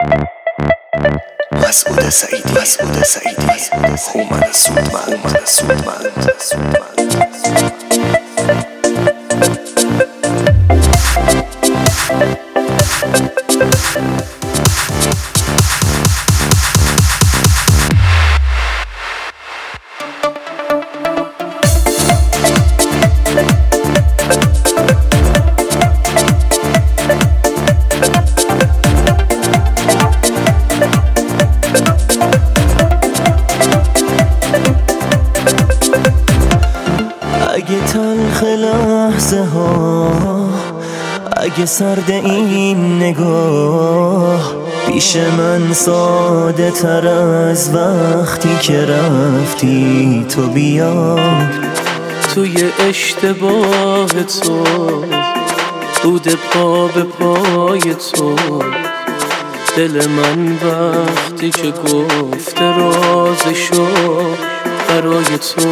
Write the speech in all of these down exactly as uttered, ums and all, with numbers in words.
مسعود سعیدی مسعود سعیدی هومن سودمند هومن سودمند اگه تلخ لحظه ها، اگه سرد این نگاه، پیش من ساده تر از وقتی که رفتی تو بیا. توی اشتباه تو بود پا به پای تو، دل من وقتی که گفته رازشو برای تو.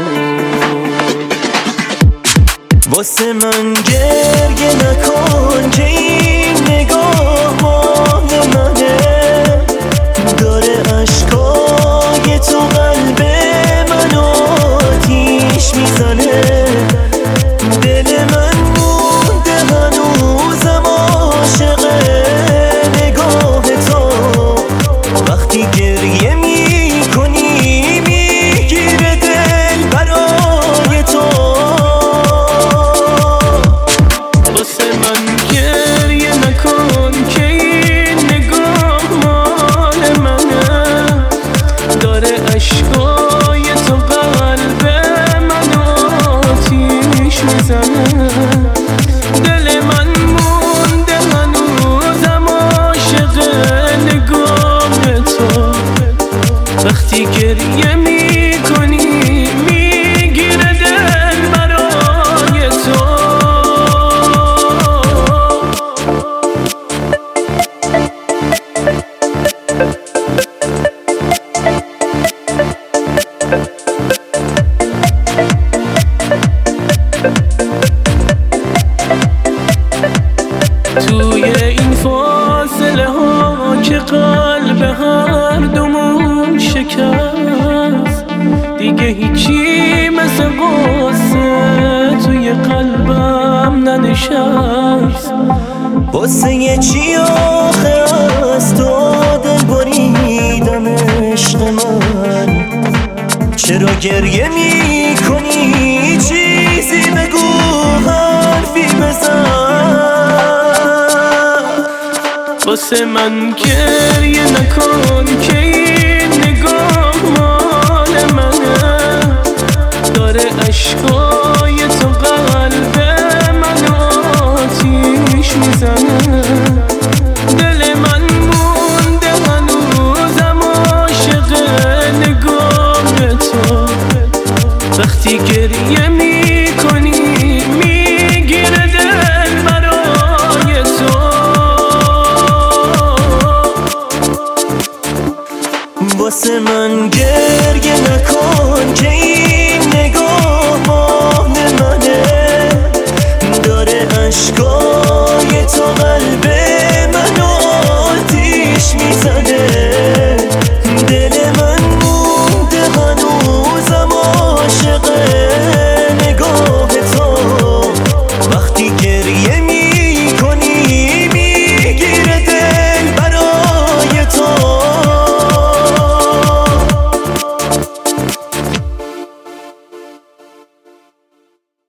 واسه من گریه نکن که این نگاه مال منه، داره عشقای تو قلب منو آتیش میزنه. دل من مونده هنوزم عاشق نگاه تو، وقتی گریه میکنی میگیره دل برای تو. عشقای تو قلب من آتیش میزنه. دل من مونده هنوزم عاشق نگاه تو، وقتی گریه میکنی میگیره دل برای تو. توی این فاصله ها که قلب هر دومون شکست، دیگه هیچی مثل قصه توی قلبم ننشست. قصه چی آخه از تو دل بریدم عشق من، چرا گریه میکنی؟ چیزی بگو، حرفی بزن. واسه من گریه نکن که این نگاه مال منه، داره عشقای تو قلب من آتیش میزنه. دل من مونده هنوزم عاشق نگاه تو، وقتی گریه میکنی میگیره دل برای تو. واسه من گریه نکن